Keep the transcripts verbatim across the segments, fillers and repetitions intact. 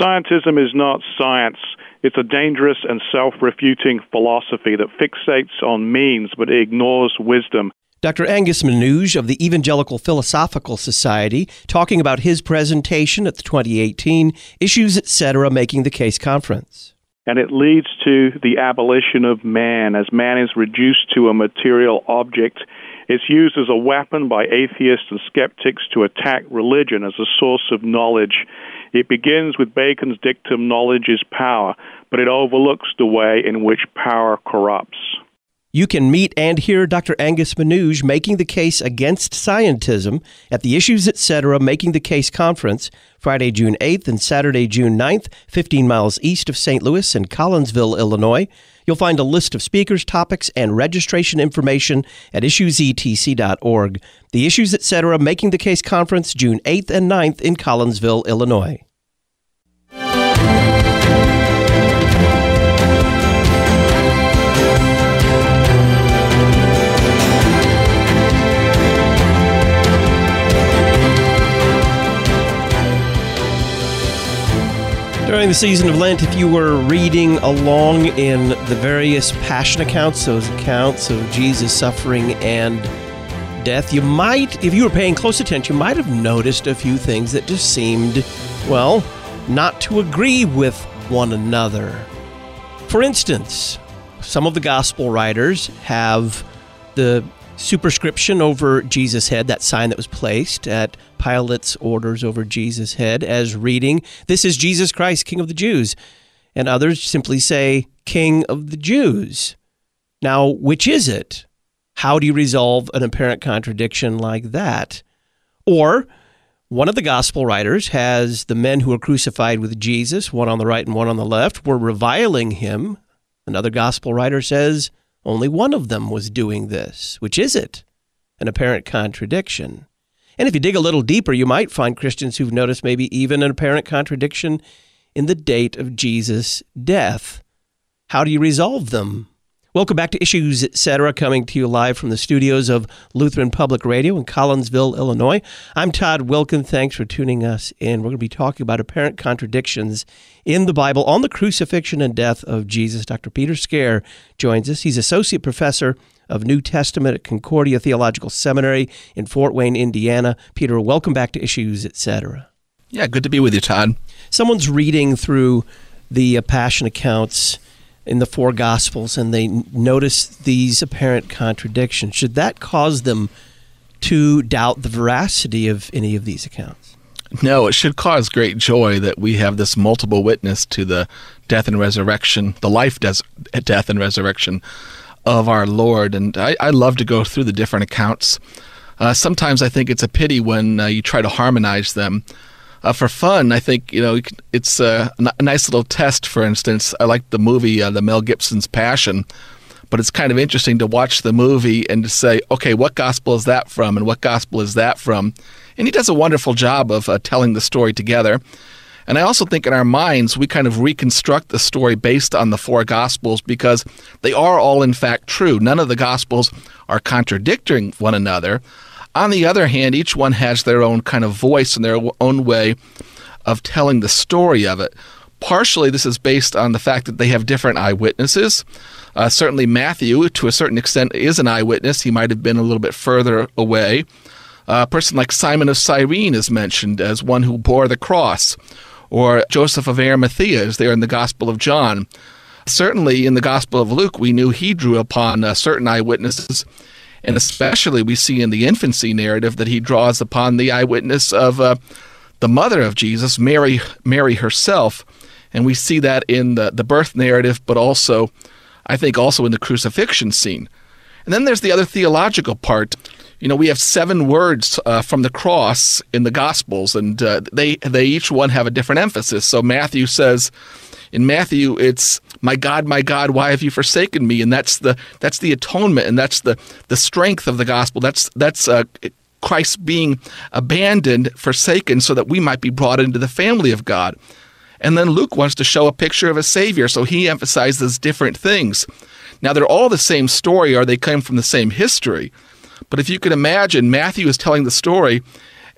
Scientism is not science. It's a dangerous and self-refuting philosophy that fixates on means but ignores wisdom. Doctor Angus Menuge of the Evangelical Philosophical Society talking about his presentation at the twenty eighteen Issues, et cetera. Making the Case Conference. And it leads to the abolition of man. As man is reduced to a material object, it's used as a weapon by atheists and skeptics to attack religion as a source of knowledge. It begins with Bacon's dictum, knowledge is power, but it overlooks the way in which power corrupts. You can meet and hear Doctor Angus Menuge making the case against scientism at the Issues, et cetera. Making the Case Conference, Friday, June eighth and Saturday, June ninth, fifteen miles east of Saint Louis in Collinsville, Illinois. You'll find a list of speakers, topics, and registration information at issues e t c dot org. The Issues, et cetera. Making the Case Conference, June eighth and ninth in Collinsville, Illinois. During the season of Lent, if you were reading along in the various passion accounts, those accounts of Jesus' suffering and death, you might, if you were paying close attention, you might have noticed a few things that just seemed, well, not to agree with one another. For instance, some of the gospel writers have the superscription over Jesus' head, that sign that was placed at Pilate's orders over Jesus' head, as reading, "This is Jesus Christ, King of the Jews." And others simply say, "King of the Jews." Now, which is it? How do you resolve an apparent contradiction like that? Or one of the gospel writers has the men who were crucified with Jesus, one on the right and one on the left, were reviling him. Another gospel writer says only one of them was doing this. Which is it? An apparent contradiction. And if you dig a little deeper, you might find Christians who've noticed maybe even an apparent contradiction in the date of Jesus' death. How do you resolve them? Welcome back to Issues, et cetera, coming to you live from the studios of Lutheran Public Radio in Collinsville, Illinois. I'm Todd Wilkin. Thanks for tuning us in. We're going to be talking about apparent contradictions in the Bible on the crucifixion and death of Jesus. Doctor Peter Scaer joins us. He's Associate Professor of New Testament at Concordia Theological Seminary in Fort Wayne, Indiana. Peter, welcome back to Issues, et cetera. Yeah, good to be with you, Todd. Someone's reading through the uh, Passion accounts in the four Gospels, and they notice these apparent contradictions. Should that cause them to doubt the veracity of any of these accounts? No, it should cause great joy that we have this multiple witness to the death and resurrection, the life, des- death, and resurrection of our Lord. And I, I love to go through the different accounts. Uh, sometimes I think it's a pity when uh, you try to harmonize them. Uh, for fun, I think, you know, it's a, a nice little test, for instance. I like the movie, uh, the Mel Gibson's Passion, but it's kind of interesting to watch the movie and to say, okay, what gospel is that from and what gospel is that from? And he does a wonderful job of uh, telling the story together. And I also think in our minds, we kind of reconstruct the story based on the four Gospels because they are all, in fact, true. None of the Gospels are contradicting one another. On the other hand, each one has their own kind of voice and their own way of telling the story of it. Partially, this is based on the fact that they have different eyewitnesses. Uh, certainly, Matthew, to a certain extent, is an eyewitness. He might have been a little bit further away. Uh, a person like Simon of Cyrene is mentioned as one who bore the cross, or Joseph of Arimathea is there in the Gospel of John. Certainly, in the Gospel of Luke, we knew he drew upon uh, certain eyewitnesses, and especially we see in the infancy narrative that he draws upon the eyewitness of uh, the mother of Jesus, Mary, Mary herself. And we see that in the, the birth narrative, but also, I think, also in the crucifixion scene. And then there's the other theological part. You know, we have seven words uh, from the cross in the Gospels, and uh, they they each one have a different emphasis. So Matthew says, in Matthew, it's, "My God, my God, why have you forsaken me?" And that's the that's the atonement, and that's the, the strength of the gospel. That's that's uh, Christ being abandoned, forsaken, so that we might be brought into the family of God. And then Luke wants to show a picture of a Savior, so he emphasizes different things. Now, they're all the same story, or they come from the same history. But if you can imagine, Matthew is telling the story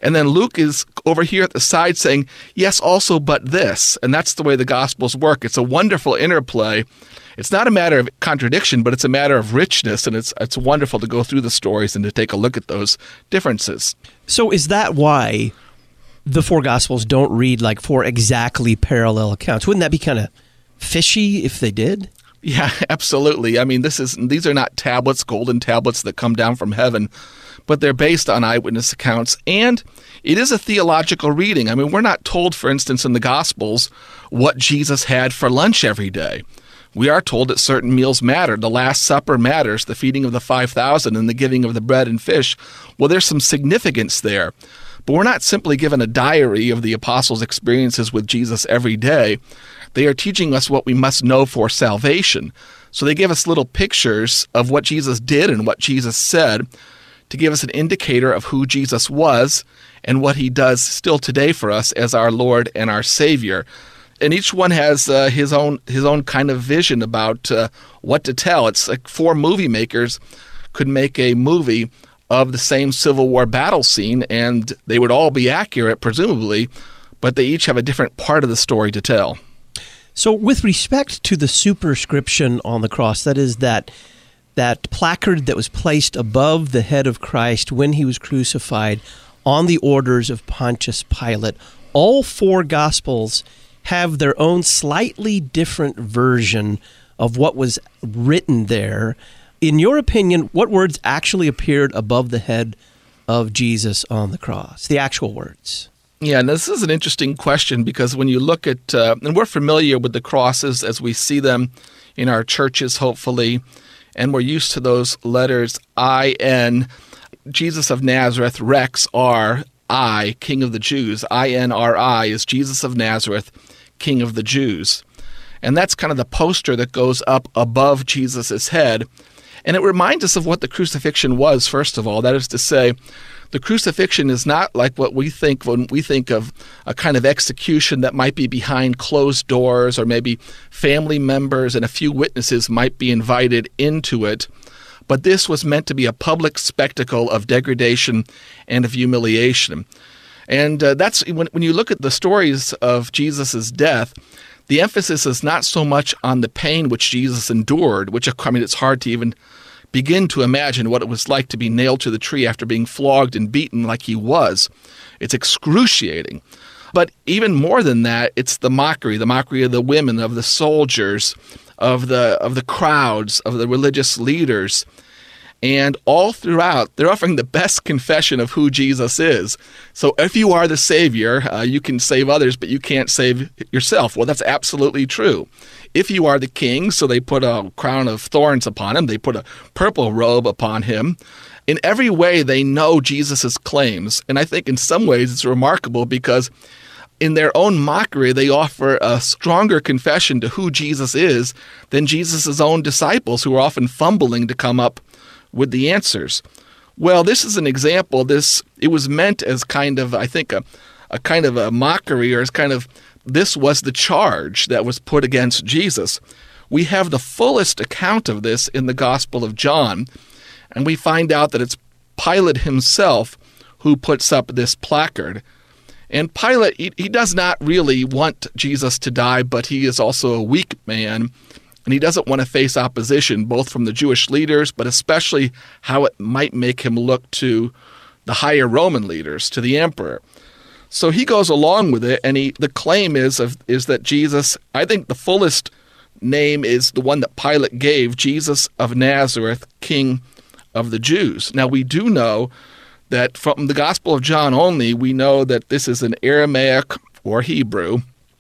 And then Luke is over here at the side saying, yes, also, but this. And that's the way the Gospels work. It's a wonderful interplay. It's not a matter of contradiction, but it's a matter of richness, and it's it's wonderful to go through the stories and to take a look at those differences. So is that why the four Gospels don't read like four exactly parallel accounts? Wouldn't that be kind of fishy if they did? Yeah, absolutely. I mean, this is these are not tablets, golden tablets that come down from heaven, but they're based on eyewitness accounts, and it is a theological reading. I mean, we're not told, for instance, in the Gospels, what Jesus had for lunch every day. We are told that certain meals matter. The Last Supper matters, the feeding of the five thousand and the giving of the bread and fish. Well, there's some significance there. But we're not simply given a diary of the apostles' experiences with Jesus every day. They are teaching us what we must know for salvation. So they give us little pictures of what Jesus did and what Jesus said to give us an indicator of who Jesus was and what he does still today for us as our Lord and our Savior. And each one has uh, his own his own kind of vision about uh, what to tell. It's like four movie makers could make a movie of the same Civil War battle scene, and they would all be accurate, presumably, but they each have a different part of the story to tell. So with respect to the superscription on the cross, that is that that placard that was placed above the head of Christ when he was crucified on the orders of Pontius Pilate, all four Gospels have their own slightly different version of what was written there. In your opinion, what words actually appeared above the head of Jesus on the cross, the actual words? Yeah, and this is an interesting question because when you look at, uh, and we're familiar with the crosses as we see them in our churches, hopefully, and we're used to those letters I N, Jesus of Nazareth, Rex, R, I, King of the Jews. I N R I is Jesus of Nazareth, King of the Jews. And that's kind of the poster that goes up above Jesus' head. And it reminds us of what the crucifixion was, first of all. That is to say, the crucifixion is not like what we think when we think of a kind of execution that might be behind closed doors, or maybe family members and a few witnesses might be invited into it. But this was meant to be a public spectacle of degradation and of humiliation. And uh, that's when, when you look at the stories of Jesus' death, the emphasis is not so much on the pain which Jesus endured, which, I mean, it's hard to even begin to imagine what it was like to be nailed to the tree after being flogged and beaten like he was. It's excruciating. But even more than that, it's the mockery, the mockery of the women, of the soldiers, of the of the crowds, of the religious leaders. And all throughout, they're offering the best confession of who Jesus is. So if you are the Savior, uh, you can save others, but you can't save yourself. Well, that's absolutely true. If you are the king, so they put a crown of thorns upon him, they put a purple robe upon him. In every way, they know Jesus' claims. And I think in some ways it's remarkable because in their own mockery, they offer a stronger confession to who Jesus is than Jesus' own disciples, who are often fumbling to come up with the answers. Well, this is an example. This it was meant as kind of, I think, a, a kind of a mockery, or as kind of, this was the charge that was put against Jesus. We have the fullest account of this in the Gospel of John, and we find out that it's Pilate himself who puts up this placard. And Pilate, he, he does not really want Jesus to die, but he is also a weak man, and he doesn't want to face opposition, both from the Jewish leaders, but especially how it might make him look to the higher Roman leaders, to the emperor. So he goes along with it, and he the claim is of is that Jesus, I think the fullest name is the one that Pilate gave, Jesus of Nazareth, King of the Jews. Now, we do know that from the Gospel of John only, we know that this is an Aramaic or Hebrew,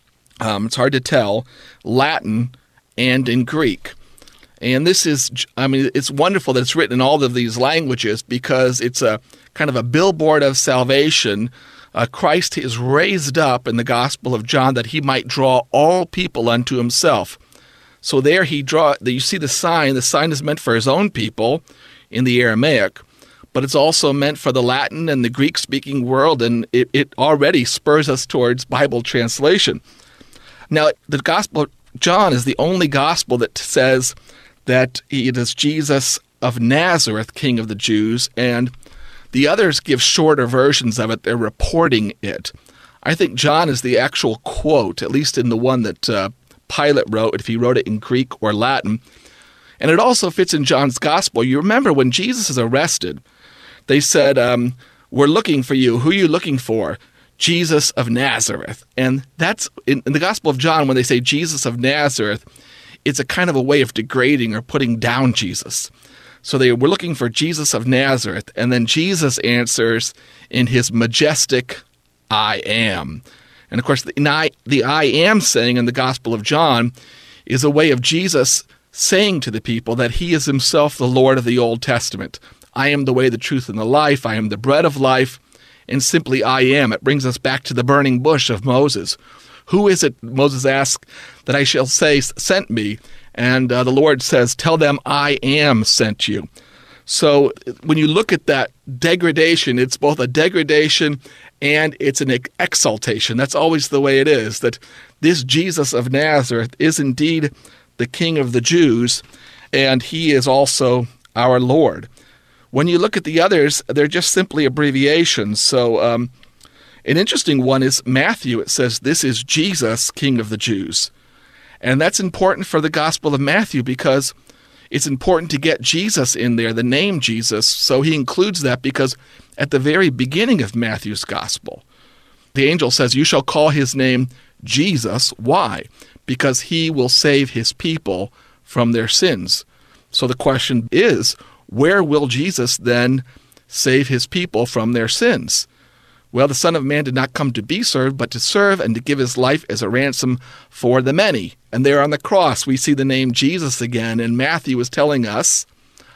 um, it's hard to tell, Latin, and in Greek. And this is, I mean, it's wonderful that it's written in all of these languages because it's a kind of a billboard of salvation. Uh, Christ is raised up in the Gospel of John that he might draw all people unto himself. So there he draw. You see the sign. The sign is meant for his own people in the Aramaic, but it's also meant for the Latin and the Greek-speaking world, and it, it already spurs us towards Bible translation. Now, the Gospel of John is the only gospel that says that it is Jesus of Nazareth, King of the Jews, and The others give shorter versions of it. They're reporting it. I think John is the actual quote, at least in the one that uh, Pilate wrote, if he wrote it in Greek or Latin. And it also fits in John's gospel. You remember when Jesus is arrested, they said, um, we're looking for you. Who are you looking for? Jesus of Nazareth. And that's, in, in the Gospel of John, when they say Jesus of Nazareth, it's a kind of a way of degrading or putting down Jesus. So they were looking for Jesus of Nazareth, and then Jesus answers in his majestic I am. And of course, the I, the I am saying in the Gospel of John is a way of Jesus saying to the people that he is himself the Lord of the Old Testament. I am the way, the truth, and the life. I am the bread of life. And simply I am. It brings us back to the burning bush of Moses. Who is it, Moses asked, that I shall say sent me? And uh, the Lord says, tell them I am sent you. So when you look at that degradation, it's both a degradation and it's an exaltation. That's always the way it is, that this Jesus of Nazareth is indeed the King of the Jews, and he is also our Lord. When you look at the others, they're just simply abbreviations. So um, an interesting one is Matthew. It says, this is Jesus, King of the Jews. And that's important for the Gospel of Matthew because it's important to get Jesus in there, the name Jesus. So he includes that because at the very beginning of Matthew's Gospel, the angel says, you shall call his name Jesus. Why? Because he will save his people from their sins. So the question is, where will Jesus then save his people from their sins? Well, the Son of Man did not come to be served, but to serve and to give his life as a ransom for the many. And there on the cross, we see the name Jesus again, and Matthew is telling us,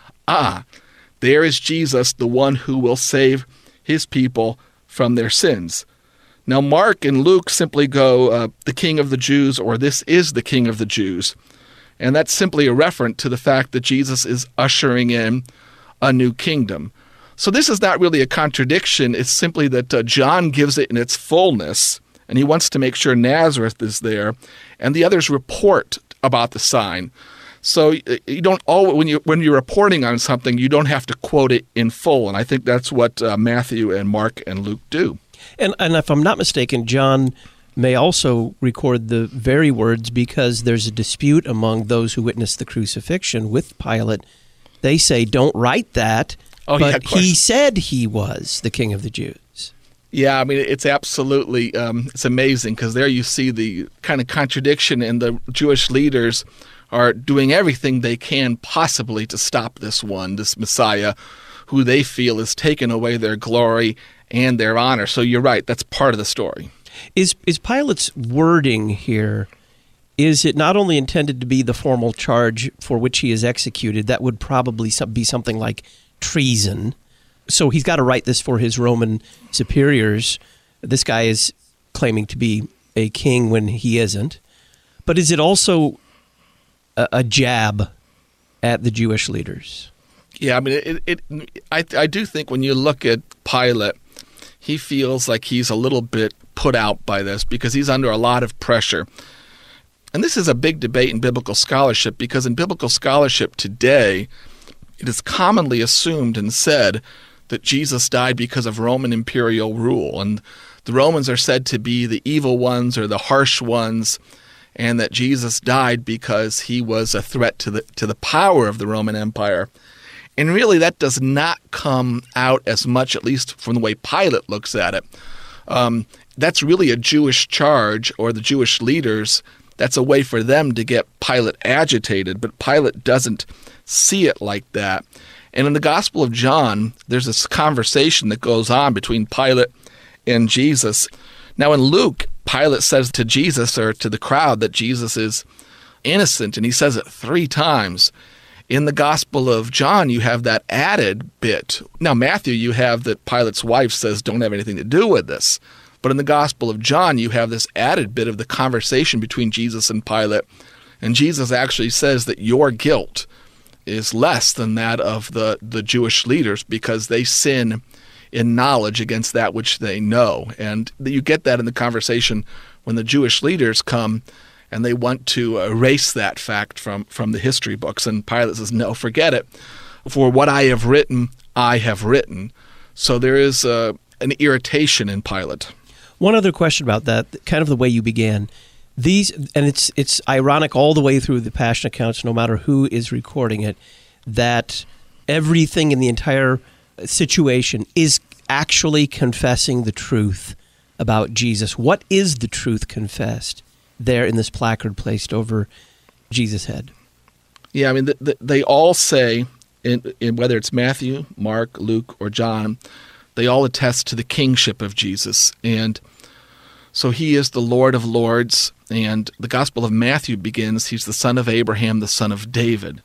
ah, there is Jesus, the one who will save his people from their sins. Now, Mark and Luke simply go, uh, the King of the Jews, or this is the King of the Jews. And that's simply a reference to the fact that Jesus is ushering in a new kingdom. So this is not really a contradiction. It's simply that uh, John gives it in its fullness, and he wants to make sure Nazareth is there, and the others report about the sign. So you don't always, when you when you're reporting on something, you don't have to quote it in full, and I think that's what uh, Matthew and Mark and Luke do. And and if I'm not mistaken, John may also record the very words because there's a dispute among those who witnessed the crucifixion with Pilate. They say, don't write that, oh, but yeah, he said he was the King of the Jews. Yeah, I mean, it's absolutely, um, it's amazing because there you see the kind of contradiction, and the Jewish leaders are doing everything they can possibly to stop this one, this Messiah, who they feel has taken away their glory and their honor. So you're right, that's part of the story. Is is Pilate's wording here, is it not only intended to be the formal charge for which he is executed, that would probably be something like treason, so he's got to write this for his Roman superiors. This guy is claiming to be a king when he isn't. But is it also a, a jab at the Jewish leaders? Yeah, I mean, it, it, I, I do think when you look at Pilate, he feels like he's a little bit put out by this because he's under a lot of pressure. And this is a big debate in biblical scholarship because in biblical scholarship today, it is commonly assumed and said that Jesus died because of Roman imperial rule. And the Romans are said to be the evil ones or the harsh ones, and that Jesus died because he was a threat to the to the power of the Roman Empire. And really, that does not come out as much, at least from the way Pilate looks at it. Um, that's really a Jewish charge, or the Jewish leaders. That's a way for them to get Pilate agitated, but Pilate doesn't see it like that. And in the Gospel of John, there's this conversation that goes on between Pilate and Jesus. Now in Luke, Pilate says to Jesus, or to the crowd, that Jesus is innocent, and he says it three times. In the Gospel of John, you have that added bit. Now, Matthew, you have that Pilate's wife says, don't have anything to do with this. But in the Gospel of John, you have this added bit of the conversation between Jesus and Pilate. And Jesus actually says that your guilt is less than that of the, the Jewish leaders because they sin in knowledge against that which they know. And you get that in the conversation when the Jewish leaders come and they want to erase that fact from, from the history books. And Pilate says, no, forget it. For what I have written, I have written. So there is uh, an irritation in Pilate. One other question about that, kind of the way you began. These, and it's it's ironic all the way through the Passion accounts, no matter who is recording it, that everything in the entire situation is actually confessing the truth about Jesus. What is the truth confessed there in this placard placed over Jesus' head? Yeah, I mean, the, the, they all say, in, in whether it's Matthew, Mark, Luke, or John, they all attest to the kingship of Jesus. And so he is the Lord of Lords, and the Gospel of Matthew begins, he's the son of Abraham, the son of David.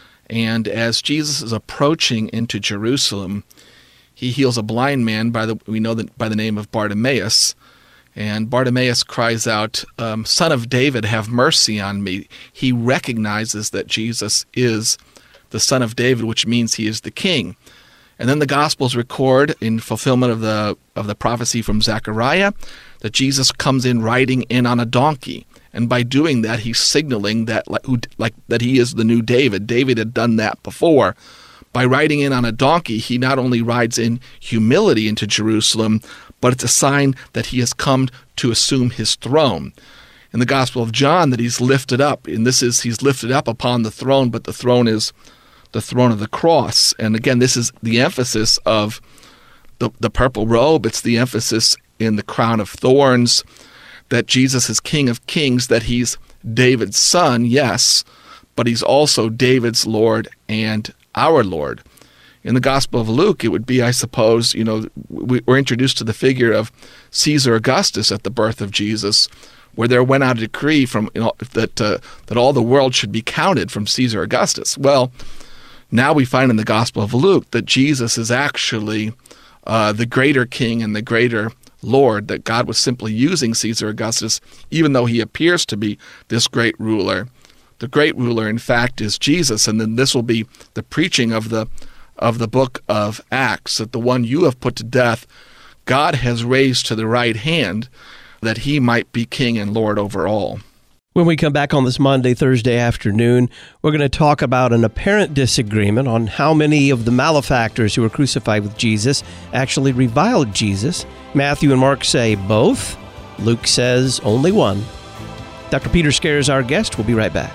And as Jesus is approaching into Jerusalem, he heals a blind man, by the we know that by the name of Bartimaeus. And Bartimaeus cries out, um, Son of David, have mercy on me. He recognizes that Jesus is the Son of David, which means he is the king. And then the Gospels record, in fulfillment of the of the prophecy from Zechariah, that Jesus comes in riding in on a donkey. And by doing that, he's signaling that like, like that he is the new David. David had done that before. By riding in on a donkey, he not only rides in humility into Jerusalem, but it's a sign that he has come to assume his throne. In the Gospel of John, that he's lifted up, and this is he's lifted up upon the throne, but the throne is the throne of the cross. And again, this is the emphasis of the, the purple robe. It's the emphasis in the crown of thorns, that Jesus is King of Kings, that he's David's son, yes, but he's also David's Lord and our Lord. In the Gospel of Luke, it would be, I suppose, you know, we're introduced to the figure of Caesar Augustus at the birth of Jesus, where there went out a decree from you know, that uh, that all the world should be counted from Caesar Augustus. Well, now we find in the Gospel of Luke that Jesus is actually uh, the greater king and the greater Lord, that God was simply using Caesar Augustus, even though he appears to be this great ruler. The great ruler, in fact, is Jesus, and then this will be the preaching of the of the book of Acts, that the one you have put to death, God has raised to the right hand, that he might be king and Lord over all. When we come back on this Monday, Thursday afternoon, we're going to talk about an apparent disagreement on how many of the malefactors who were crucified with Jesus actually reviled Jesus. Matthew and Mark say both. Luke says only one. Doctor Peter Scaer is our guest. We'll be right back.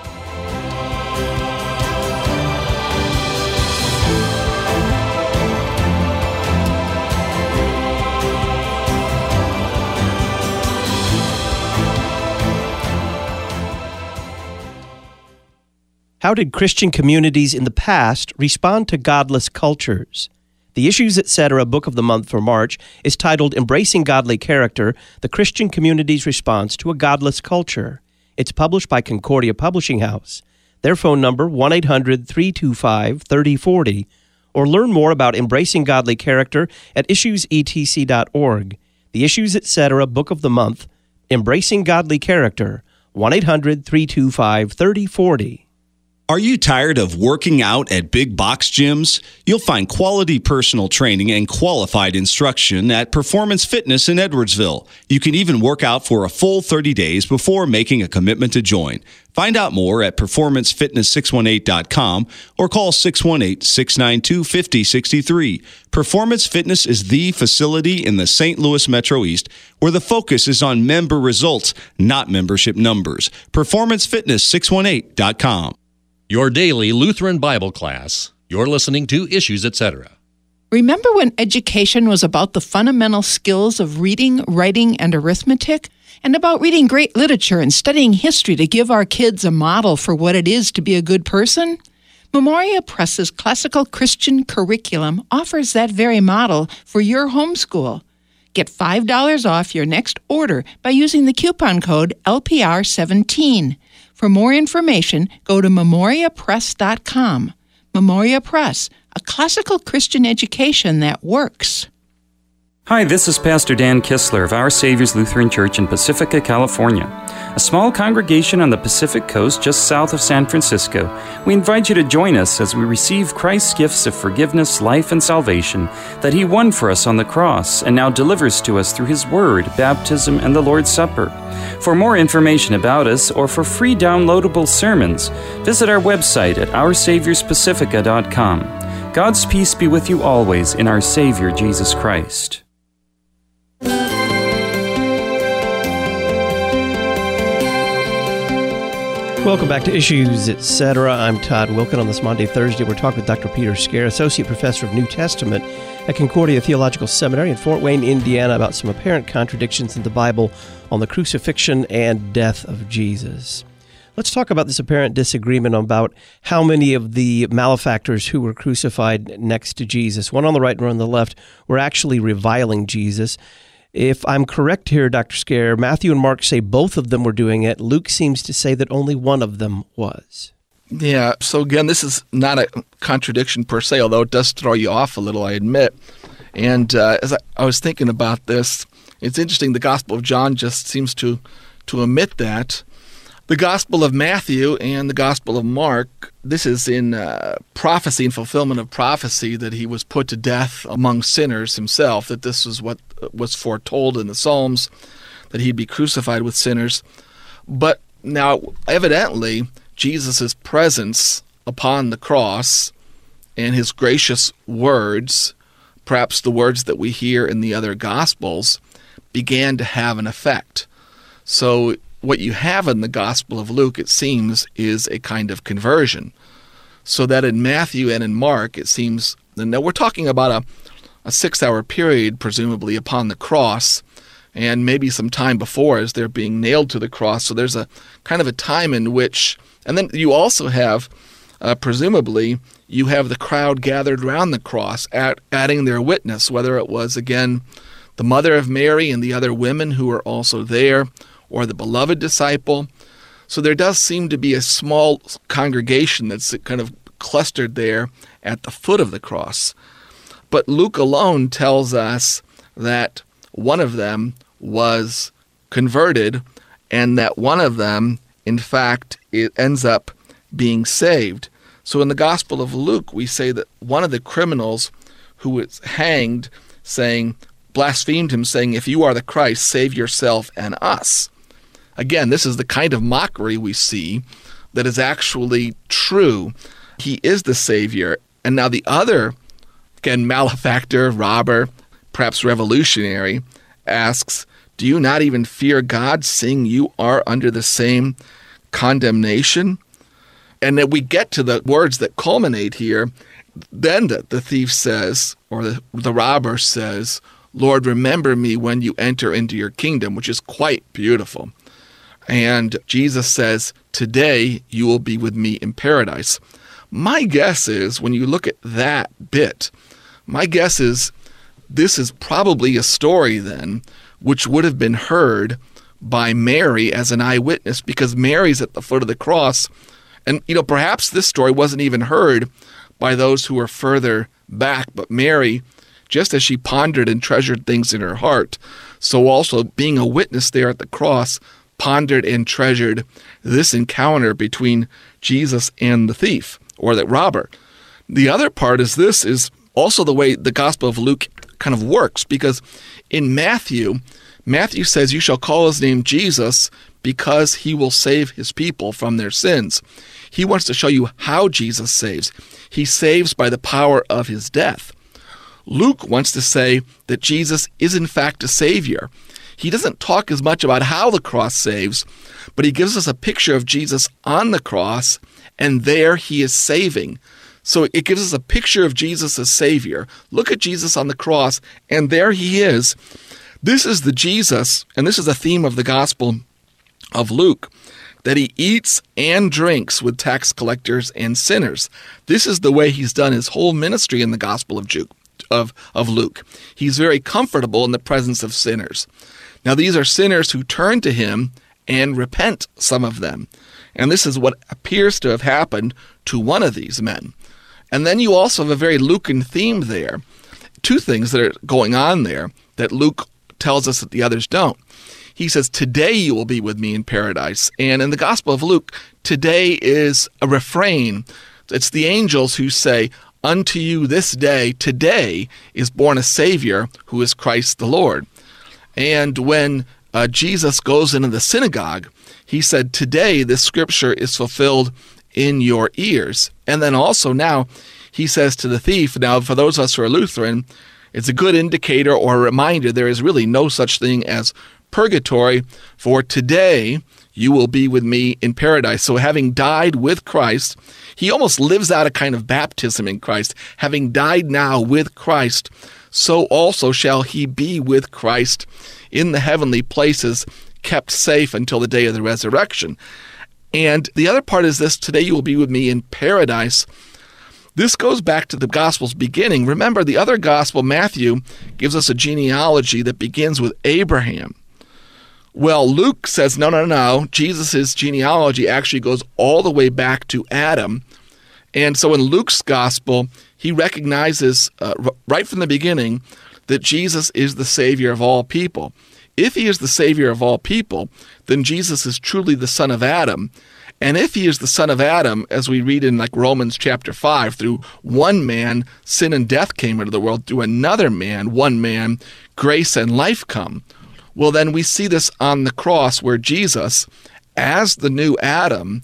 How did Christian communities in the past respond to godless cultures? The Issues Etc. Book of the Month for March is titled Embracing Godly Character, the Christian Community's Response to a Godless Culture. It's published by Concordia Publishing House. Their phone number, one eight hundred, three two five, three oh four oh, or learn more about embracing godly character at issues e t c dot org. The Issues Etc. Book of the Month, Embracing Godly Character, one eight hundred, three two five, three oh four oh. Are you tired of working out at big box gyms? You'll find quality personal training and qualified instruction at Performance Fitness in Edwardsville. You can even work out for a full thirty days before making a commitment to join. Find out more at performance fitness six one eight dot com or call six one eight, six nine two, five oh six three. Performance Fitness is the facility in the Saint Louis Metro East where the focus is on member results, not membership numbers. performance fitness six one eight dot com. Your daily Lutheran Bible class. You're listening to Issues Etc. Remember when education was about the fundamental skills of reading, writing, and arithmetic? And about reading great literature and studying history to give our kids a model for what it is to be a good person? Memoria Press's classical Christian curriculum offers that very model for your homeschool. Get five dollars off your next order by using the coupon code L P R seventeen. For more information, go to memoria press dot com. Memoria Press, a classical Christian education that works. Hi, this is Pastor Dan Kistler of Our Savior's Lutheran Church in Pacifica, California, a small congregation on the Pacific Coast just south of San Francisco. We invite you to join us as we receive Christ's gifts of forgiveness, life, and salvation that He won for us on the cross and now delivers to us through His Word, baptism, and the Lord's Supper. For more information about us or for free downloadable sermons, visit our website at our saviors pacifica dot com. God's peace be with you always in our Savior Jesus Christ. Welcome back to Issues, et cetera. I'm Todd Wilken. On this Monday, Thursday, we're talking with Doctor Peter Scaer, Associate Professor of New Testament at Concordia Theological Seminary in Fort Wayne, Indiana, about some apparent contradictions in the Bible on the crucifixion and death of Jesus. Let's talk about this apparent disagreement about how many of the malefactors who were crucified next to Jesus, one on the right and one on the left, were actually reviling Jesus. If I'm correct here, Doctor Scaer, Matthew and Mark say both of them were doing it. Luke seems to say that only one of them was. Yeah, so again, this is not a contradiction per se, although it does throw you off a little, I admit. And uh, as I, I was thinking about this, it's interesting, the Gospel of John just seems to, to omit that. The Gospel of Matthew and the Gospel of Mark, this is in uh, prophecy and fulfillment of prophecy that he was put to death among sinners himself, that this is what was foretold in the Psalms, that he'd be crucified with sinners. But now, evidently, Jesus' presence upon the cross and his gracious words, perhaps the words that we hear in the other Gospels, began to have an effect. So what you have in the Gospel of Luke, it seems, is a kind of conversion. So that in Matthew and in Mark, it seems, now we're talking about a, a six-hour period, presumably, upon the cross, and maybe some time before as they're being nailed to the cross. So there's a kind of a time in which, and then you also have, uh, presumably, you have the crowd gathered around the cross, at, adding their witness, whether it was, again, the mother of Mary and the other women who were also there, or the beloved disciple. So there does seem to be a small congregation that's kind of clustered there at the foot of the cross. But Luke alone tells us that one of them was converted, and that one of them, in fact, it ends up being saved. So in the Gospel of Luke, we say that one of the criminals who was hanged, saying, blasphemed him, saying, "If you are the Christ, save yourself and us." Again, this is the kind of mockery we see that is actually true. He is the Savior. And now the other, again, malefactor, robber, perhaps revolutionary, asks, "Do you not even fear God, seeing you are under the same condemnation?" And then we get to the words that culminate here. Then the, the thief says, or the, the robber says, "Lord, remember me when you enter into your kingdom," which is quite beautiful. And Jesus says, "Today you will be with me in paradise." My guess is, when you look at that bit, my guess is this is probably a story then which would have been heard by Mary as an eyewitness, because Mary's at the foot of the cross. And, you know, perhaps this story wasn't even heard by those who were further back, but Mary, just as she pondered and treasured things in her heart, so also being a witness there at the cross, pondered and treasured this encounter between Jesus and the thief, or the robber. The other part is this is also the way the Gospel of Luke kind of works, because in Matthew, Matthew says, "You shall call his name Jesus, because he will save his people from their sins." He wants to show you how Jesus saves. He saves by the power of his death. Luke wants to say that Jesus is in fact a Savior. He doesn't talk as much about how the cross saves, but he gives us a picture of Jesus on the cross, and there he is saving. So it gives us a picture of Jesus as Savior. Look at Jesus on the cross, and there he is. This is the Jesus, and this is a theme of the Gospel of Luke, that he eats and drinks with tax collectors and sinners. This is the way he's done his whole ministry in the Gospel of Juke. Of, of Luke. He's very comfortable in the presence of sinners. Now, these are sinners who turn to him and repent, some of them. And this is what appears to have happened to one of these men. And then you also have a very Lucan theme there. Two things that are going on there that Luke tells us that the others don't. He says, "Today you will be with me in paradise." And in the Gospel of Luke, today is a refrain. It's the angels who say, "Unto you this day, today, is born a Savior who is Christ the Lord." And when uh, Jesus goes into the synagogue, he said, "Today this scripture is fulfilled in your ears." And then also now, he says to the thief, now for those of us who are Lutheran, it's a good indicator or a reminder there is really no such thing as purgatory, for today you will be with me in paradise. So having died with Christ, he almost lives out a kind of baptism in Christ. Having died now with Christ, so also shall he be with Christ in the heavenly places, kept safe until the day of the resurrection. And the other part is this, today you will be with me in paradise. This goes back to the gospel's beginning. Remember, the other gospel, Matthew, gives us a genealogy that begins with Abraham. Well, Luke says, no, no, no, Jesus' genealogy actually goes all the way back to Adam. And so in Luke's gospel, he recognizes uh, right from the beginning that Jesus is the Savior of all people. If he is the Savior of all people, then Jesus is truly the son of Adam. And if he is the son of Adam, as we read in like Romans chapter five, through one man, sin and death came into the world, through another man, one man, grace and life come. Well, then we see this on the cross where Jesus, as the new Adam,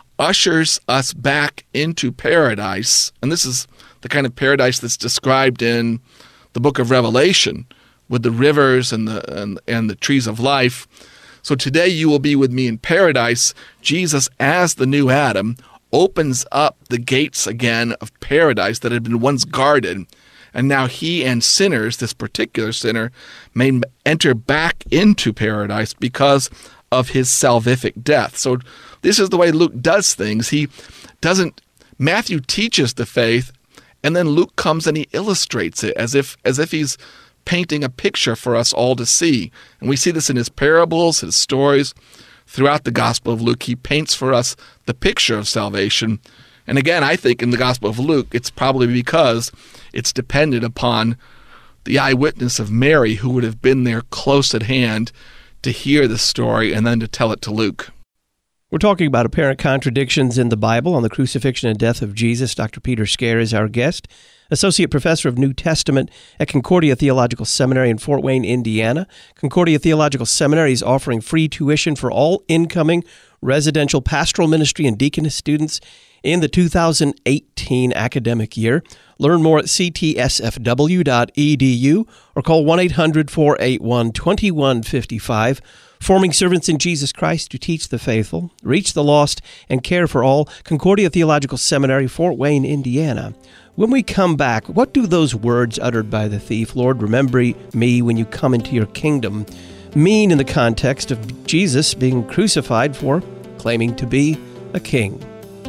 ushers us back into paradise. And this is the kind of paradise that's described in the book of Revelation, with the rivers and the and, and the trees of life. So today you will be with me in paradise. Jesus, as the new Adam, opens up the gates again of paradise that had been once guarded. And now he and sinners, this particular sinner, may enter back into paradise because of his salvific death. So this is the way Luke does things. He doesn't, Matthew teaches the faith, and then Luke comes and he illustrates it as if as if he's painting a picture for us all to see. And we see this in his parables, his stories. Throughout the Gospel of Luke, he paints for us the picture of salvation. And again, I think in the Gospel of Luke, it's probably because it's dependent upon the eyewitness of Mary, who would have been there close at hand to hear the story and then to tell it to Luke. We're talking about apparent contradictions in the Bible on the crucifixion and death of Jesus. Doctor Peter Scaer is our guest, Associate Professor of New Testament at Concordia Theological Seminary in Fort Wayne, Indiana. Concordia Theological Seminary is offering free tuition for all incoming residential pastoral ministry and deaconess students in the two thousand eighteen academic year. Learn more at c t s f w dot e d u or call one eight hundred, four eight one, two one five five. Forming servants in Jesus Christ to teach the faithful, reach the lost, and care for all. Concordia Theological Seminary, Fort Wayne, Indiana. When we come back, what do those words uttered by the thief, Lord, remember me when you come into your kingdom, mean in the context of Jesus being crucified for claiming to be a king?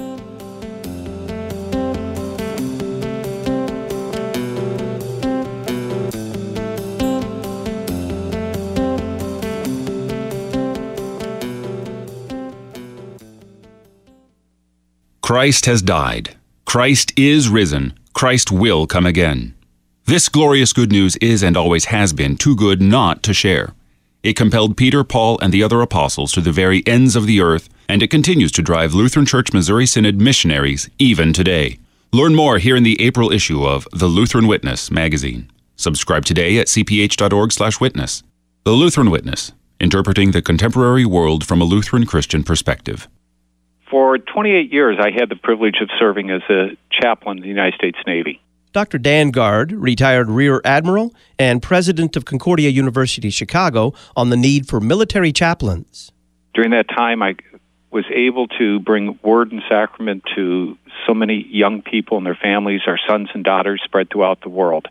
Christ has died. Christ is risen. Christ will come again. This glorious good news is and always has been too good not to share. It compelled Peter, Paul, and the other apostles to the very ends of the earth, and it continues to drive Lutheran Church Missouri Synod missionaries even today. Learn more here in the April issue of The Lutheran Witness magazine. Subscribe today at c p h dot org slash witness. The Lutheran Witness, interpreting the contemporary world from a Lutheran Christian perspective. For twenty-eight years, I had the privilege of serving as a chaplain in the United States Navy. Doctor Dan Guard, retired Rear Admiral and president of Concordia University, Chicago, on the need for military chaplains. During that time, I was able to bring word and sacrament to so many young people and their families, our sons and daughters spread throughout the world.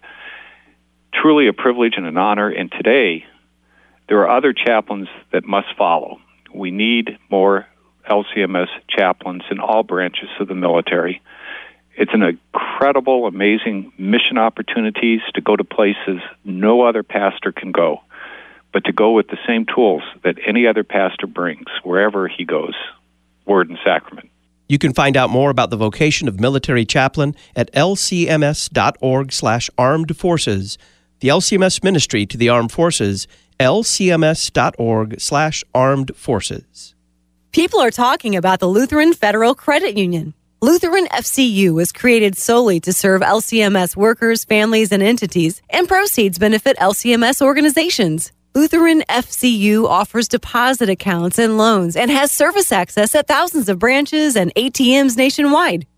Truly a privilege and an honor, and today there are other chaplains that must follow. We need more L C M S chaplains in all branches of the military. It's an incredible, amazing mission opportunities to go to places no other pastor can go, but to go with the same tools that any other pastor brings wherever he goes, word and sacrament. You can find out more about the vocation of military chaplain at l c m s dot org slash armed forces. The L C M S ministry to the armed forces, l c m s dot org slash armed forces. People are talking about the Lutheran Federal Credit Union. Lutheran F C U was created solely to serve L C M S workers, families, and entities, and proceeds benefit L C M S organizations. Lutheran F C U offers deposit accounts and loans and has service access at thousands of branches and A T Ms nationwide.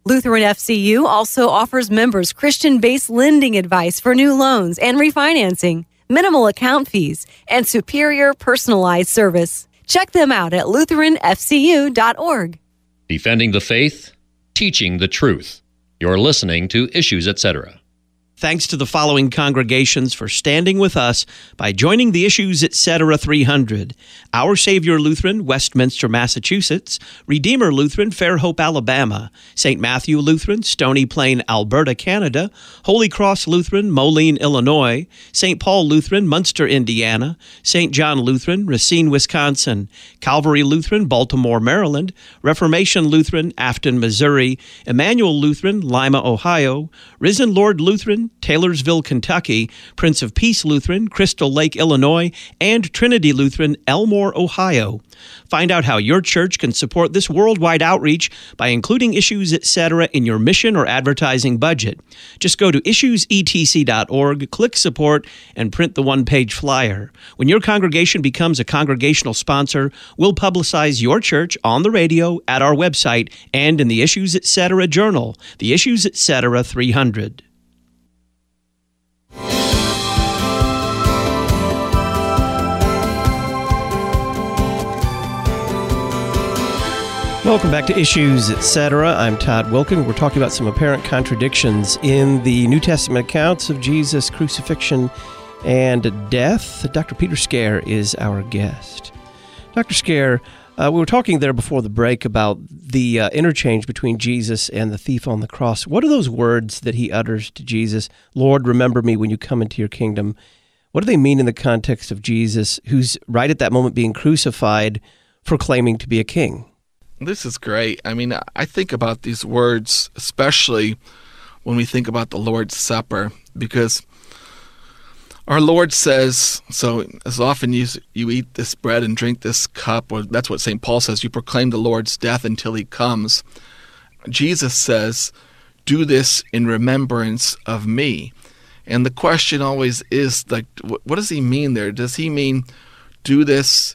Lutheran F C U also offers members Christian-based lending advice for new loans and refinancing, minimal account fees, and superior personalized service. Check them out at Lutheran F C U dot org. Defending the faith, teaching the truth. You're listening to Issues, et cetera. Thanks to the following congregations for standing with us by joining the Issues, et cetera three hundred. Our Savior Lutheran, Westminster, Massachusetts. Redeemer Lutheran, Fairhope, Alabama. Saint Matthew Lutheran, Stony Plain, Alberta, Canada. Holy Cross Lutheran, Moline, Illinois. Saint Paul Lutheran, Munster, Indiana. Saint John Lutheran, Racine, Wisconsin. Calvary Lutheran, Baltimore, Maryland. Reformation Lutheran, Afton, Missouri. Emmanuel Lutheran, Lima, Ohio. Risen Lord Lutheran, Taylorsville, Kentucky, Prince of Peace Lutheran, Crystal Lake, Illinois, and Trinity Lutheran, Elmore, Ohio. Find out how your church can support this worldwide outreach by including Issues, et cetera in your mission or advertising budget. Just go to issues e t c dot org, click support, and print the one-page flyer. When your congregation becomes a congregational sponsor, we'll publicize your church on the radio, at our website, and in the Issues, et cetera journal, the Issues, et cetera three hundred. Welcome back to Issues, et cetera. I'm Todd Wilken. We're talking about some apparent contradictions in the New Testament accounts of Jesus' crucifixion and death. Doctor Peter Scare is our guest. Doctor Scare, uh, we were talking there before the break about the uh, interchange between Jesus and the thief on the cross. What are those words that he utters to Jesus? Lord, remember me when you come into your kingdom. What do they mean in the context of Jesus, who's right at that moment being crucified for claiming to be a king? This is great. I mean, I think about these words, especially when we think about the Lord's Supper, because our Lord says, so as often you, you eat this bread and drink this cup, or that's what Saint Paul says, you proclaim the Lord's death until he comes. Jesus says, do this in remembrance of me. And the question always is, like, what does he mean there? Does he mean do this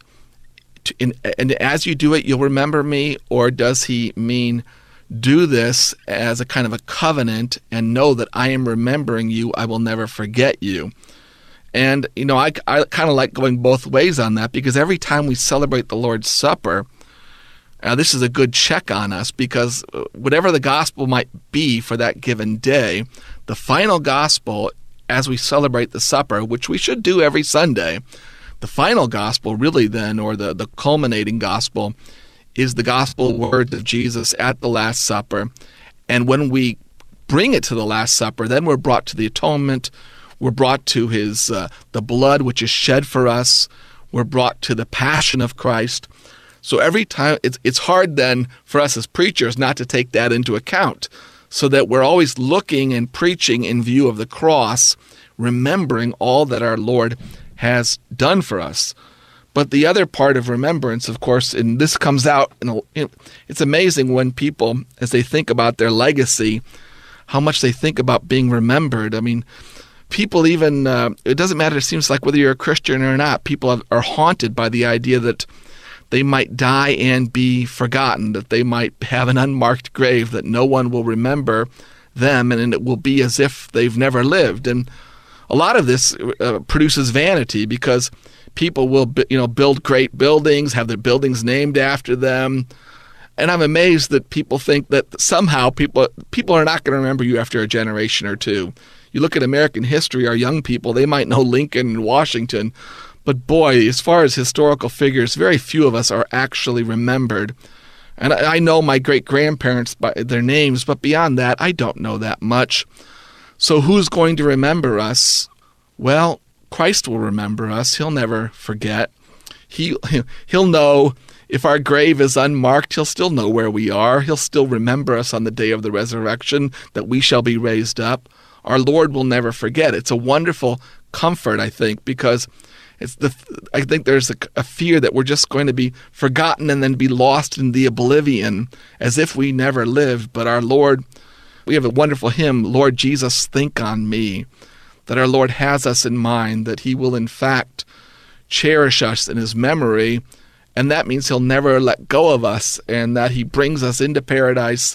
In, and as you do it, you'll remember me, or does he mean do this as a kind of a covenant and know that I am remembering you, I will never forget you? And, you know, I, I kind of like going both ways on that, because every time we celebrate the Lord's Supper, uh, this is a good check on us, because whatever the gospel might be for that given day, the final gospel as we celebrate the supper, which we should do every Sunday, the final gospel really then, or the, the culminating gospel, is the gospel words of Jesus at the Last Supper. And when we bring it to the Last Supper, then we're brought to the atonement, we're brought to his uh, the blood which is shed for us, we're brought to the passion of Christ. So every time, it's, it's hard then for us as preachers not to take that into account, so that we're always looking and preaching in view of the cross, remembering all that our Lord has done for us. But the other part of remembrance, of course, and this comes out, in a, it's amazing when people, as they think about their legacy, how much they think about being remembered. I mean, people even, uh, it doesn't matter, it seems like whether you're a Christian or not, people have, are haunted by the idea that they might die and be forgotten, that they might have an unmarked grave, that no one will remember them, and it will be as if they've never lived. And a lot of this uh, produces vanity, because people will, you know, build great buildings, have their buildings named after them, and I'm amazed that people think that somehow people people are not going to remember you after a generation or two. You look at American history, our young people, they might know Lincoln and Washington, but boy, as far as historical figures, very few of us are actually remembered. And I, I know my great-grandparents by their names, but beyond that, I don't know that much. So who's going to remember us? Well, Christ will remember us. He'll never forget. He, he'll know if our grave is unmarked, he'll still know where we are. He'll still remember us on the day of the resurrection, that we shall be raised up. Our Lord will never forget. It's a wonderful comfort, I think, because it's the. I think there's a, a fear that we're just going to be forgotten and then be lost in the oblivion as if we never lived. But our Lord, we have a wonderful hymn, Lord Jesus, think on me, that our Lord has us in mind, that he will in fact cherish us in his memory, and that means he'll never let go of us, and that he brings us into paradise,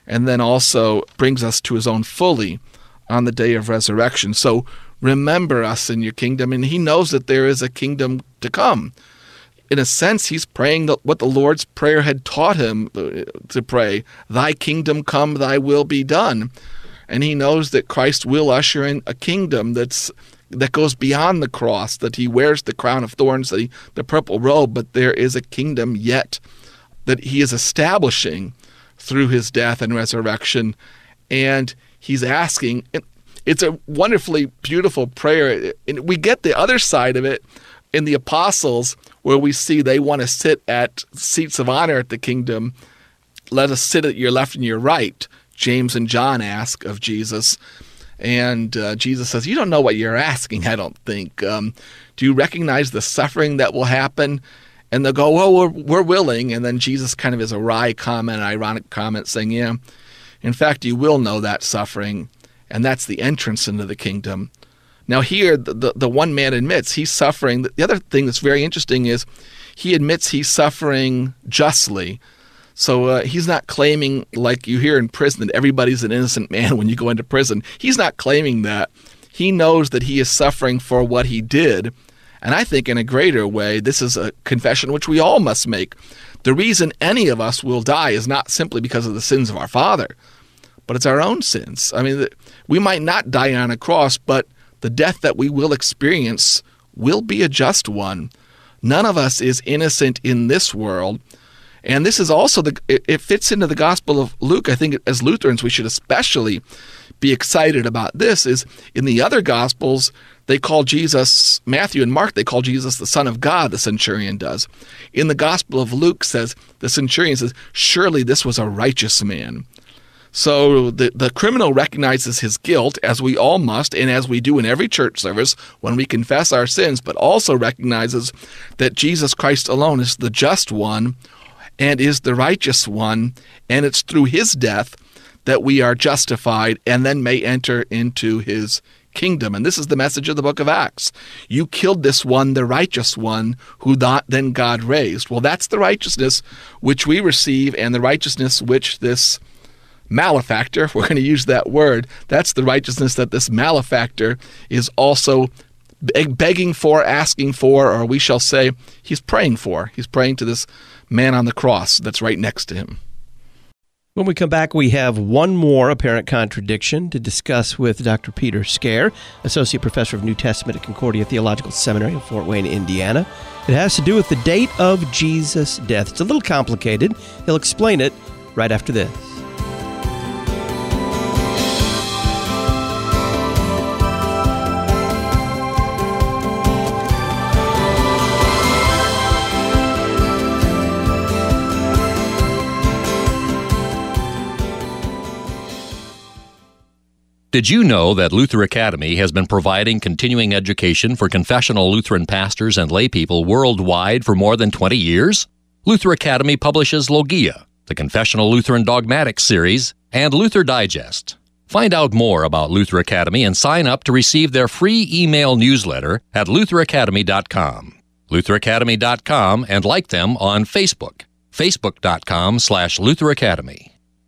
and then also brings us to his own fully on the day of resurrection. So remember us in your kingdom, and he knows that there is a kingdom to come. In a sense, he's praying what the Lord's Prayer had taught him to pray, thy kingdom come, thy will be done. And he knows that Christ will usher in a kingdom that's that goes beyond the cross, that he wears the crown of thorns, the, the purple robe, but there is a kingdom yet that he is establishing through his death and resurrection. And he's asking, it's a wonderfully beautiful prayer. And we get the other side of it in the apostles, where we see they want to sit at seats of honor at the kingdom. Let us sit at your left and your right, James and John ask of Jesus. And uh, Jesus says, you don't know what you're asking, I don't think. Um, do you recognize the suffering that will happen? And they'll go, well, we're, we're willing. And then Jesus kind of is a wry comment, an ironic comment saying, yeah, in fact, you will know that suffering. And that's the entrance into the kingdom. Now here, the, the, the one man admits he's suffering. The other thing that's very interesting is he admits he's suffering justly. So uh, he's not claiming, like you hear in prison, that everybody's an innocent man when you go into prison. He's not claiming that. He knows that he is suffering for what he did. And I think in a greater way, this is a confession which we all must make. The reason any of us will die is not simply because of the sins of our father, but it's our own sins. I mean, we might not die on a cross, but the death that we will experience will be a just one. None of us is innocent in this world. And this is also, the it fits into the Gospel of Luke. I think as Lutherans, we should especially be excited about this, is in the other Gospels, they call Jesus, Matthew and Mark, they call Jesus the Son of God, the centurion does. In the Gospel of Luke says, the centurion says, surely this was a righteous man. So the, the criminal recognizes his guilt, as we all must, and as we do in every church service when we confess our sins, but also recognizes that Jesus Christ alone is the just one and is the righteous one, and it's through his death that we are justified and then may enter into his kingdom. And this is the message of the book of Acts. You killed this one, the righteous one, who then God raised. Well, that's the righteousness which we receive, and the righteousness which this malefactor, if we're going to use that word, that's the righteousness that this malefactor is also begging for, asking for, or we shall say he's praying for. He's praying to this man on the cross that's right next to him. When we come back, we have one more apparent contradiction to discuss with Doctor Peter Scare, Associate Professor of New Testament at Concordia Theological Seminary in Fort Wayne, Indiana. It has to do with the date of Jesus' death. It's a little complicated. He'll explain it right after this. Did you know that Luther Academy has been providing continuing education for confessional Lutheran pastors and laypeople worldwide for more than twenty years? Luther Academy publishes Logia, the Confessional Lutheran Dogmatics series, and Luther Digest. Find out more about Luther Academy and sign up to receive their free email newsletter at luther academy dot com. luther academy dot com, and like them on Facebook, facebook dot com slash Luther Academy.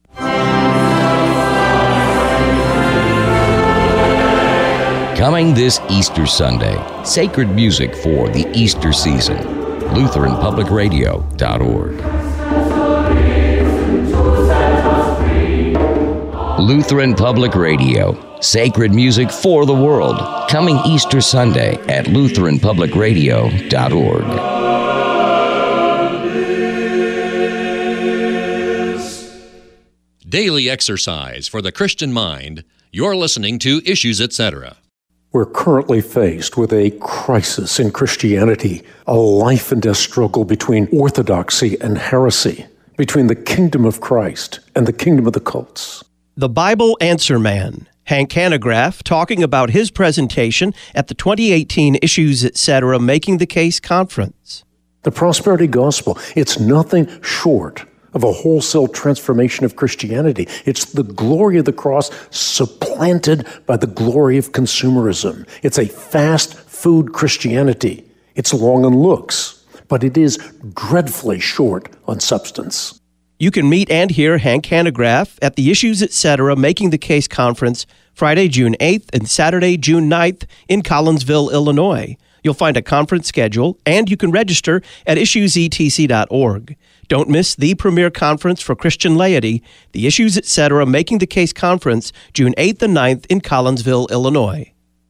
Coming this Easter Sunday, sacred music for the Easter season. Lutheran Public Radio dot org. Lutheran Public Radio, sacred music for the world. Coming Easter Sunday at Lutheran Public Radio dot org. Daily exercise for the Christian mind. You're listening to Issues, et cetera. We're currently faced with a crisis in Christianity, a life and death struggle between orthodoxy and heresy, between the kingdom of Christ and the kingdom of the cults. The Bible Answer Man, Hank Hanegraaff, talking about his presentation at the twenty eighteen Issues, et cetera. Making the Case Conference. The prosperity gospel, it's nothing short of a wholesale transformation of Christianity. It's the glory of the cross supplanted by the glory of consumerism. It's a fast food Christianity. It's long on looks, but it is dreadfully short on substance. You can meet and hear Hank Hanegraaff at the Issues Etc. Making the Case Conference Friday, June eighth and Saturday, June ninth in Collinsville, Illinois. You'll find a conference schedule, and you can register at issues e t c dot org. Don't miss the premier conference for Christian laity, the Issues Etc. Making the Case Conference, June eighth and ninth in Collinsville, Illinois.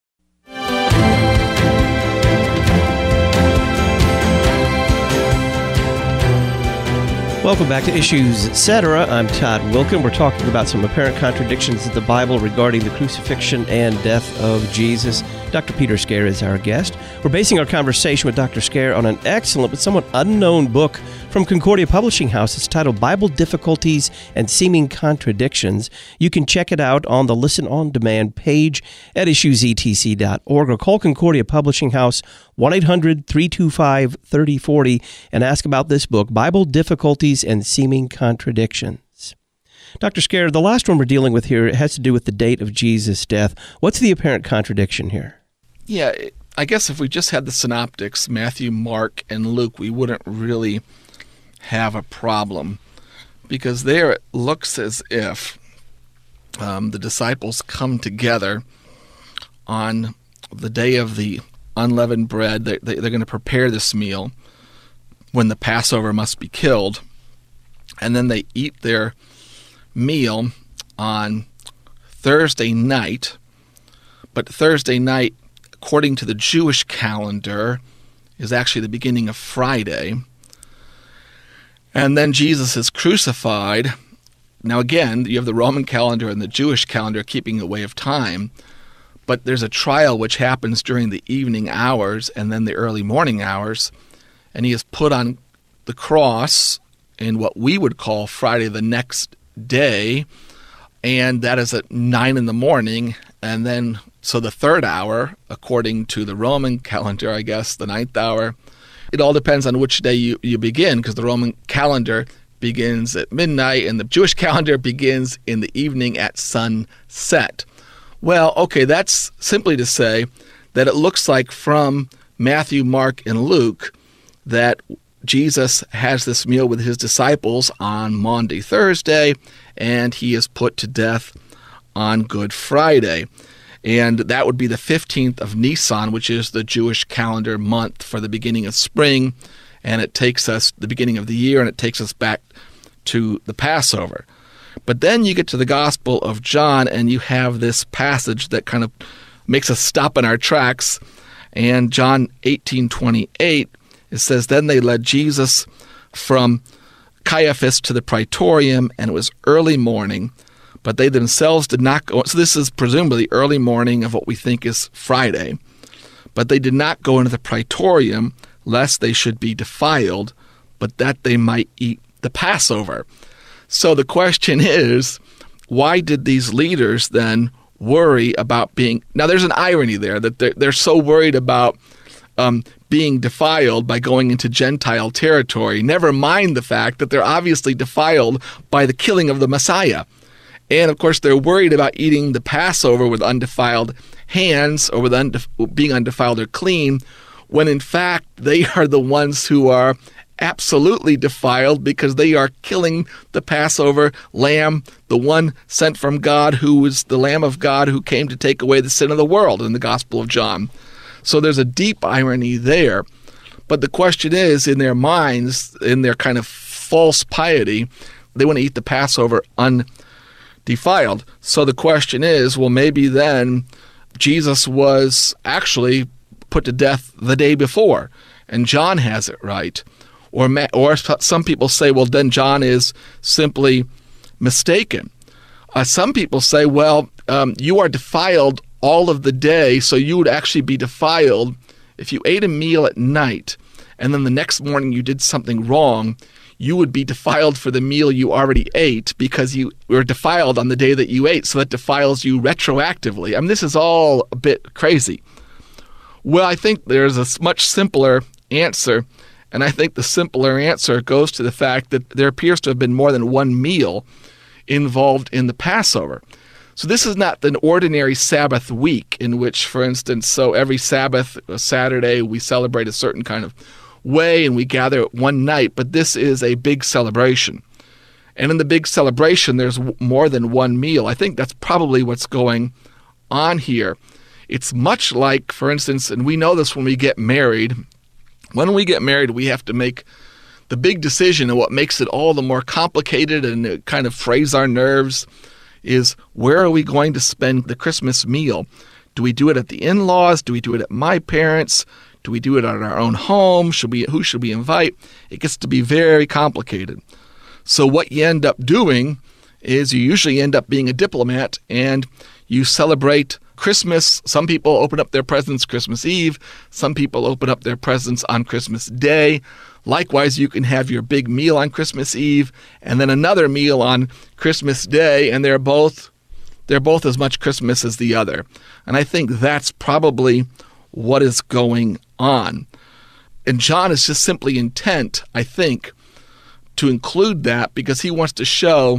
Welcome back to Issues Etc. I'm Todd Wilken. We're talking about some apparent contradictions in the Bible regarding the crucifixion and death of Jesus. Doctor Peter Scaer is our guest. We're basing our conversation with Doctor Scaer on an excellent but somewhat unknown book from Concordia Publishing House. It's titled Bible Difficulties and Seeming Contradictions. You can check it out on the Listen On Demand page at issues e t c dot org or call Concordia Publishing House one eight hundred three two five three oh four oh and ask about this book, Bible Difficulties and Seeming Contradictions. Doctor Scaer, the last one we're dealing with here has to do with the date of Jesus' death. What's the apparent contradiction here? Yeah, I guess if we just had the synoptics, Matthew, Mark, and Luke, we wouldn't really have a problem, because there it looks as if um, the disciples come together on the day of the unleavened bread. They, they, they're going to prepare this meal when the Passover must be killed, and then they eat their meal on Thursday night. But Thursday night, according to the Jewish calendar, is actually the beginning of Friday. And then Jesus is crucified. Now again, you have the Roman calendar and the Jewish calendar keeping a way of time, but there's a trial which happens during the evening hours and then the early morning hours, and he is put on the cross in what we would call Friday the next day, and that is at nine in the morning, and then so the third hour, according to the Roman calendar, I guess, the ninth hour. It all depends on which day you, you begin, because the Roman calendar begins at midnight and the Jewish calendar begins in the evening at sunset. Well, okay, that's simply to say that it looks like from Matthew, Mark, and Luke that Jesus has this meal with his disciples on Maundy Thursday, and he is put to death on Good Friday. And that would be the fifteenth of Nisan, which is the Jewish calendar month for the beginning of spring. And it takes us, the beginning of the year, and it takes us back to the Passover. But then you get to the Gospel of John, and you have this passage that kind of makes us stop in our tracks. And John eighteen twenty-eight, it says, "Then they led Jesus from Caiaphas to the praetorium, and it was early morning. But they themselves did not go." So this is presumably early morning of what we think is Friday. "But they did not go into the praetorium, lest they should be defiled, but that they might eat the Passover." So the question is, why did these leaders then worry about being... Now there's an irony there, that they're, they're so worried about um, being defiled by going into Gentile territory, never mind the fact that they're obviously defiled by the killing of the Messiah. And, of course, they're worried about eating the Passover with undefiled hands or with undef- being undefiled or clean, when, in fact, they are the ones who are absolutely defiled because they are killing the Passover lamb, the one sent from God, who is the Lamb of God who came to take away the sin of the world in the Gospel of John. So there's a deep irony there. But the question is, in their minds, in their kind of false piety, they want to eat the Passover undefiled. defiled. So the question is, well, maybe then Jesus was actually put to death the day before, and John has it right. Or, or some people say, well, then John is simply mistaken. Uh, some people say, well, um, you are defiled all of the day, so you would actually be defiled if you ate a meal at night, and then the next morning you did something wrong. You would be defiled for the meal you already ate because you were defiled on the day that you ate, so that defiles you retroactively. I mean, this is all a bit crazy. Well, I think there's a much simpler answer, and I think the simpler answer goes to the fact that there appears to have been more than one meal involved in the Passover. So this is not an ordinary Sabbath week in which, for instance, so every Sabbath, Saturday, we celebrate a certain kind of way and we gather one night, but this is a big celebration. And in the big celebration, there's w- more than one meal. I think that's probably what's going on here. It's much like, for instance, and we know this when we get married. When we get married, we have to make the big decision, and what makes it all the more complicated and it kind of frays our nerves is, where are we going to spend the Christmas meal? Do we do it at the in-laws? Do we do it at my parents'? Do we do it at our own home? Should we? Who should we invite? It gets to be very complicated. So what you end up doing is you usually end up being a diplomat, and you celebrate Christmas. Some people open up their presents Christmas Eve. Some people open up their presents on Christmas Day. Likewise, you can have your big meal on Christmas Eve and then another meal on Christmas Day, and they're both they're both as much Christmas as the other. And I think that's probably what is going on. And John is just simply intent, I think, to include that because he wants to show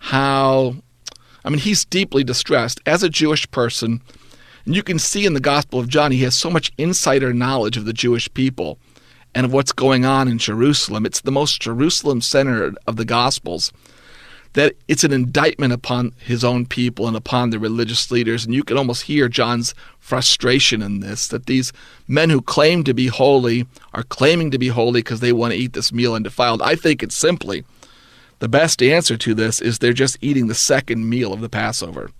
how, I mean, he's deeply distressed as a Jewish person. And you can see in the Gospel of John, he has so much insider knowledge of the Jewish people and of what's going on in Jerusalem. It's the most Jerusalem-centered of the Gospels, that it's an indictment upon his own people and upon the religious leaders. And you can almost hear John's frustration in this, that these men who claim to be holy are claiming to be holy because they want to eat this meal undefiled. I think it's simply, the best answer to this is they're just eating the second meal of the Passover.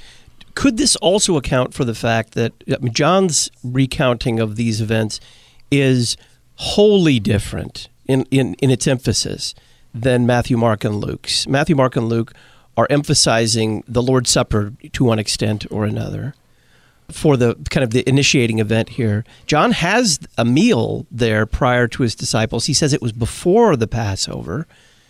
Could this also account for the fact that I mean, John's recounting of these events is wholly different in, in, in its emphasis than Matthew, Mark, and Luke's? Matthew, Mark, and Luke are emphasizing the Lord's Supper to one extent or another for the kind of the initiating event here. John has a meal there prior to his disciples. He says it was before the Passover,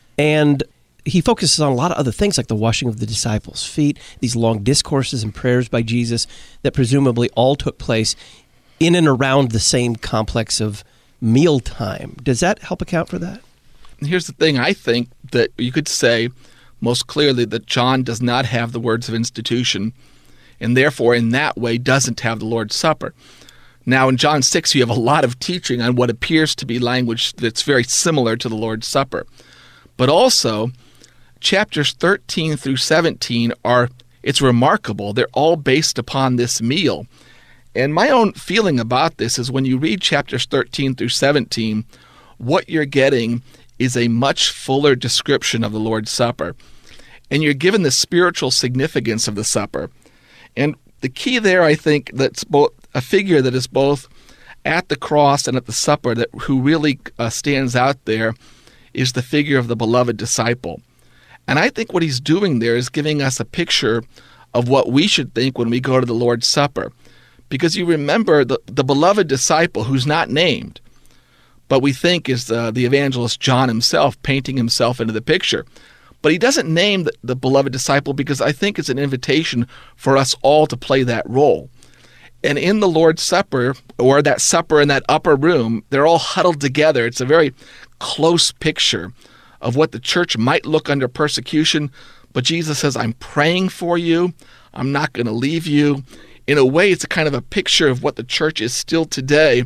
and he focuses on a lot of other things like the washing of the disciples' feet, these long discourses and prayers by Jesus that presumably all took place in and around the same complex of mealtime. Does that help account for that? Here's the thing. I think that you could say most clearly that John does not have the words of institution, and therefore in that way doesn't have the Lord's Supper. Now in John six, you have a lot of teaching on what appears to be language that's very similar to the Lord's Supper. But also, chapters thirteen through seventeen are, it's remarkable, they're all based upon this meal. And my own feeling about this is when you read chapters thirteen through seventeen, what you're getting is a much fuller description of the Lord's Supper. And you're given the spiritual significance of the supper. And the key there, I think, that's both a figure that is both at the cross and at the supper that who really uh, stands out there is the figure of the beloved disciple. And I think what he's doing there is giving us a picture of what we should think when we go to the Lord's Supper. Because you remember the, the beloved disciple who's not named, but we think is uh, the evangelist John himself painting himself into the picture. But he doesn't name the, the beloved disciple because I think it's an invitation for us all to play that role. And in the Lord's Supper, or that supper in that upper room, they're all huddled together. It's a very close picture of what the church might look under persecution. But Jesus says, I'm praying for you. I'm not going to leave you. In a way, it's a kind of a picture of what the church is still today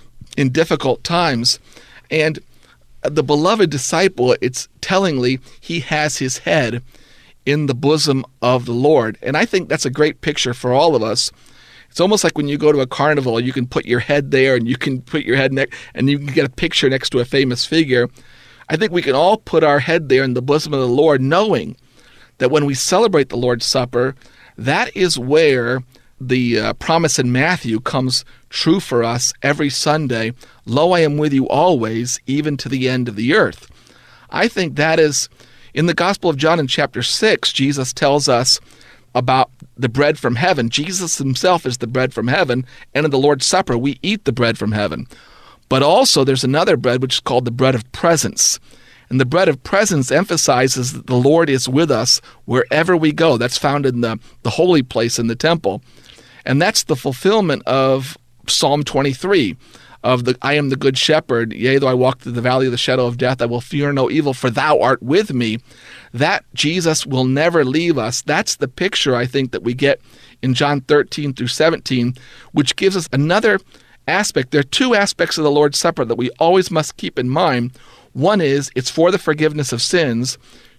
in difficult times. And the beloved disciple, it's tellingly, he has his head in the bosom of the Lord. And I think that's a great picture for all of us. It's almost like when you go to a carnival, you can put your head there and you can put your head next, and you can get a picture next to a famous figure. I think we can all put our head there in the bosom of the Lord, knowing that when we celebrate the Lord's Supper, that is where the uh, promise in Matthew comes true for us every Sunday. Lo, I am with you always, even to the end of the earth. I think that is, in the Gospel of John in chapter six, Jesus tells us about the bread from heaven. Jesus himself is the bread from heaven, and in the Lord's Supper, we eat the bread from heaven. But also, there's another bread which is called the bread of presence. And the bread of presence emphasizes that the Lord is with us wherever we go. That's found in the, the holy place in the temple. And that's the fulfillment of Psalm twenty-three, of the I am the good shepherd. Yea, though I walk through the valley of the shadow of death, I will fear no evil, for thou art with me. That Jesus will never leave us. That's the picture, I think, that we get in John thirteen through seventeen, which gives us another aspect. There are two aspects of the Lord's Supper that we always must keep in mind. One is it's for the forgiveness of sins.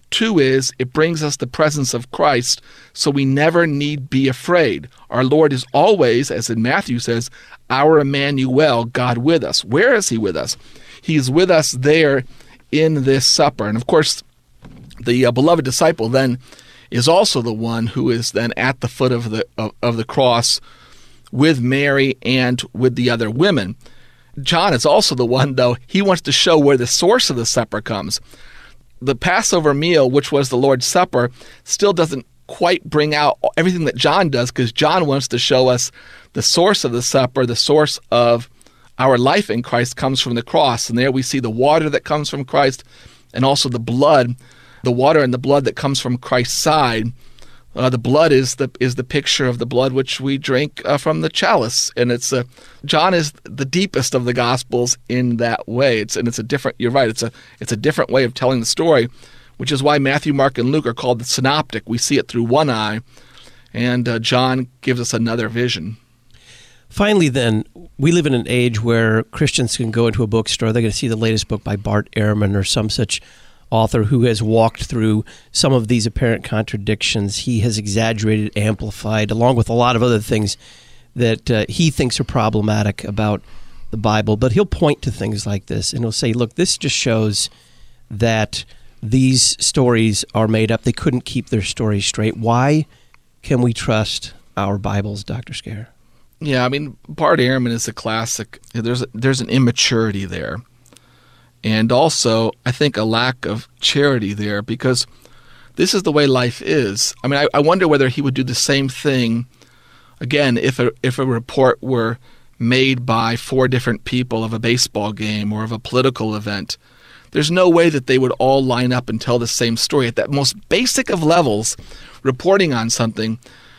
Two is it brings us the presence of Christ, so we never need be afraid. Our Lord is always, as in Matthew says, our Emmanuel, God with us. Where is he with us? He's with us there in this supper. And of course, the uh, beloved disciple then is also the one who is then at the foot of the of, of the cross with Mary and with the other women. John is also the one, though, he wants to show where the source of the supper comes. The Passover meal, which was the Lord's Supper, still doesn't quite bring out everything that John does, because John wants to show us the source of the supper, the source of our life in Christ comes from the cross. And there we see the water that comes from Christ and also the blood, the water and the blood that comes from Christ's side. Uh, the blood is the is the picture of the blood which we drink uh, from the chalice, and it's a John is the deepest of the Gospels in that way. It's and it's a different. You're right. It's a it's a different way of telling the story, which is why Matthew, Mark, and Luke are called the synoptic. We see it through one eye, and uh, John gives us another vision. Finally, then, we live in an age where Christians can go into a bookstore. They're going to see the latest book by Bart Ehrman or some such author who has walked through some of these apparent contradictions. He has exaggerated, amplified, along with a lot of other things that uh, he thinks are problematic about the Bible. But he'll point to things like this, and he'll say, look, this just shows that these stories are made up. They couldn't keep their stories straight. Why can we trust our Bibles, Doctor Scare? Yeah, I mean, Bart Ehrman is a classic. There's a, there's an immaturity there. And also, I think, a lack of charity there, because this is the way life is. I mean, I, I wonder whether he would do the same thing, again, if a, if a report were made by four different people of a baseball game or of a political event. There's no way that they would all line up and tell the same story at that most basic of levels, reporting on something.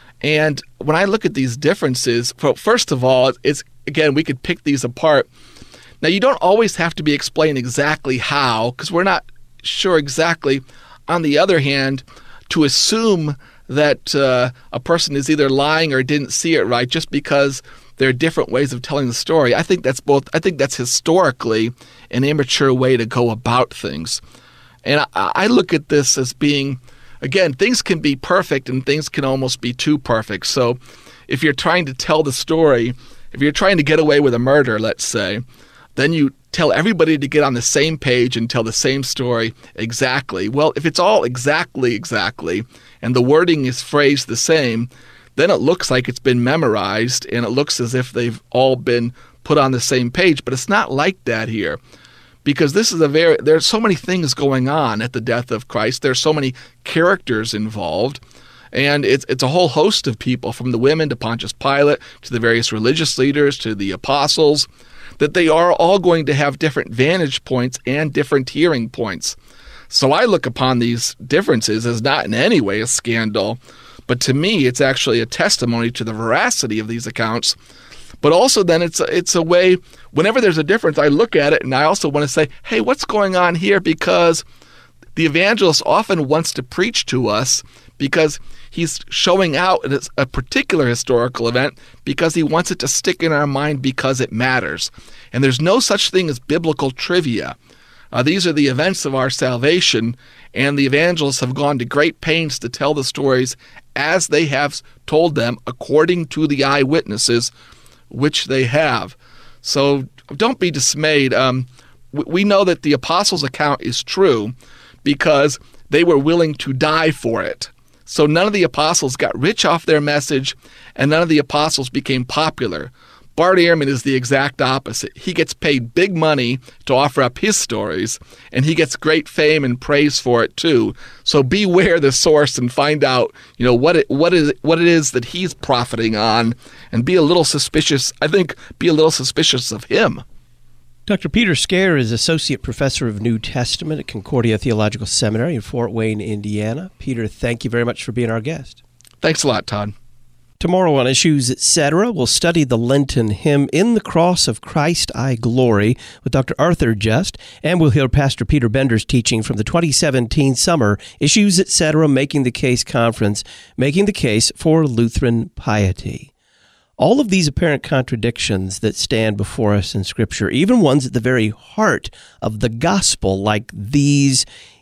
And when I look at these differences, first of all, it's again, we could pick these apart. Now, you don't always have to be explained exactly how, because we're not sure exactly. On the other hand, to assume that uh, a person is either lying or didn't see it right just because there are different ways of telling the story, I think that's both. I think that's historically an immature way to go about things. And I, I look at this as being, again, things can be perfect and things can almost be too perfect. So if you're trying to tell the story, if you're trying to get away with a murder, let's say, then you tell everybody to get on the same page and tell the same story exactly. Well, if it's all exactly, exactly, and the wording is phrased the same, then it looks like it's been memorized and it looks as if they've all been put on the same page. But it's not like that here, because this is a very, there's so many things going on at the death of Christ. There's so many characters involved. And it's it's a whole host of people, from the women to Pontius Pilate to the various religious leaders to the apostles, that they are all going to have different vantage points and different hearing points. So I look upon these differences as not in any way a scandal, but to me it's actually a testimony to the veracity of these accounts. But also then it's a, it's a way, whenever there's a difference, I look at it and I also want to say, hey, what's going on here? Because the evangelist often wants to preach to us because he's showing out a particular historical event because he wants it to stick in our mind because it matters. And there's no such thing as biblical trivia. Uh, these are the events of our salvation, and the evangelists have gone to great pains to tell the stories as they have told them according to the eyewitnesses which they have. So don't be dismayed. Um, we know that the apostles' account is true because they were willing to die for it. So none of the apostles got rich off their message, and none of the apostles became popular. Bart Ehrman is the exact opposite. He gets paid big money to offer up his stories, and he gets great fame and praise for it too. So beware the source and find out, you know, what it what is what it is that he's profiting on, and be a little suspicious. I think be a little suspicious of him. Doctor Peter Scare is Associate Professor of New Testament at Concordia Theological Seminary in Fort Wayne, Indiana. Peter, thank you very much for being our guest. Thanks a lot, Todd. Tomorrow on Issues Etc., we'll study the Lenten hymn, In the Cross of Christ I Glory, with Doctor Arthur Just, and we'll hear Pastor Peter Bender's teaching from the twenty seventeen summer Issues Etc. Making the Case Conference, Making the Case for Lutheran Piety. All of these apparent contradictions that stand before us in Scripture, even ones at the very heart of the gospel, like these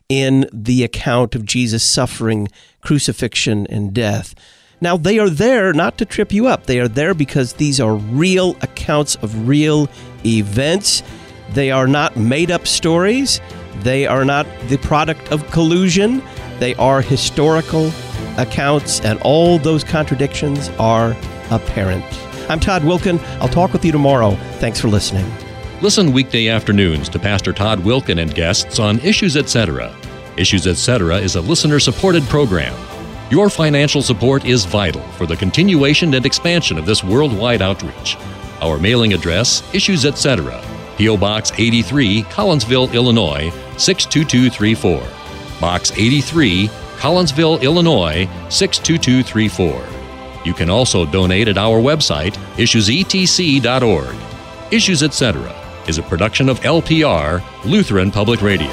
in the account of Jesus' suffering, crucifixion, and death. Now, they are there not to trip you up. They are there because these are real accounts of real events. They are not made-up stories. They are not the product of collusion. They are historical accounts, and all those contradictions are apparent. I'm Todd Wilken. I'll talk with you tomorrow. Thanks for listening. Listen weekday afternoons to Pastor Todd Wilken and guests on Issues Etc. Issues Etc. is a listener-supported program. Your financial support is vital for the continuation and expansion of this worldwide outreach. Our mailing address, Issues Etc., P O. Box eighty-three, Collinsville, Illinois, six two two three four. Box eighty-three, Collinsville, Illinois, six two two three four. You can also donate at our website, issues e t c dot org. Issues Etc. is a production of L P R, Lutheran Public Radio.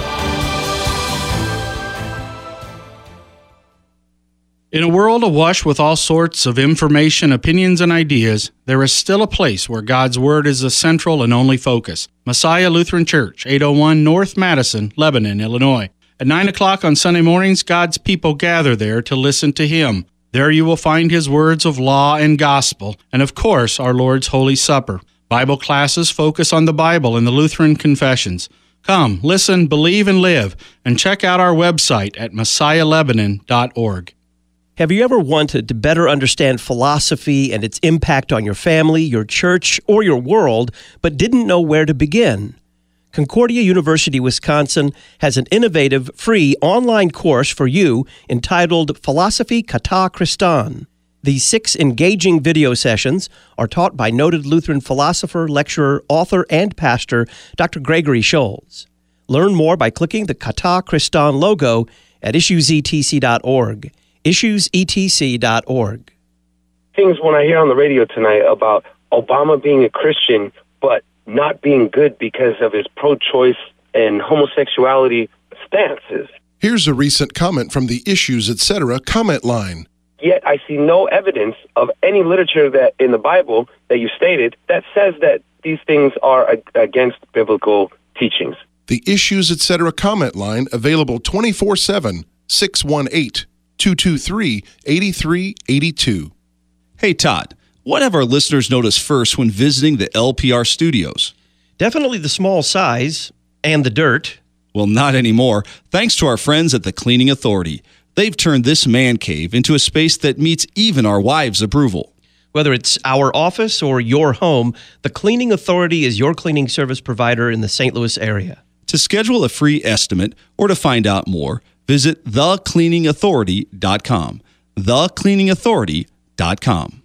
In a world awash with all sorts of information, opinions, and ideas, there is still a place where God's Word is the central and only focus. Messiah Lutheran Church, eight oh one North Madison, Lebanon, Illinois. At nine o'clock on Sunday mornings, God's people gather there to listen to Him. There you will find His words of law and gospel, and of course, our Lord's Holy Supper. Bible classes focus on the Bible and the Lutheran confessions. Come, listen, believe, and live, and check out our website at messiah lebanon dot org. Have you ever wanted to better understand philosophy and its impact on your family, your church, or your world, but didn't know where to begin? Concordia University, Wisconsin has an innovative, free online course for you entitled Philosophy Kata Christan. These six engaging video sessions are taught by noted Lutheran philosopher, lecturer, author, and pastor, Doctor Gregory Scholz. Learn more by clicking the Kata Christan logo at issues e t c dot org. issues e t c dot org. Things when I hear on the radio tonight about Obama being a Christian, but not being good because of his pro-choice and homosexuality stances. Here's a recent comment from the Issues Etc. comment line. Yet I see no evidence of any literature that in the Bible that you stated that says that these things are against biblical teachings. The Issues Etc. comment line available twenty-four seven, six one eight, two two three, eight three eight two. Hey, Todd, what have our listeners noticed first when visiting the L P R studios? Definitely the small size and the dirt. Well, not anymore, thanks to our friends at the Cleaning Authority. They've turned this man cave into a space that meets even our wives' approval. Whether it's our office or your home, the Cleaning Authority is your cleaning service provider in the Saint Louis area. To schedule a free estimate or to find out more, visit the cleaning authority dot com. the cleaning authority dot com.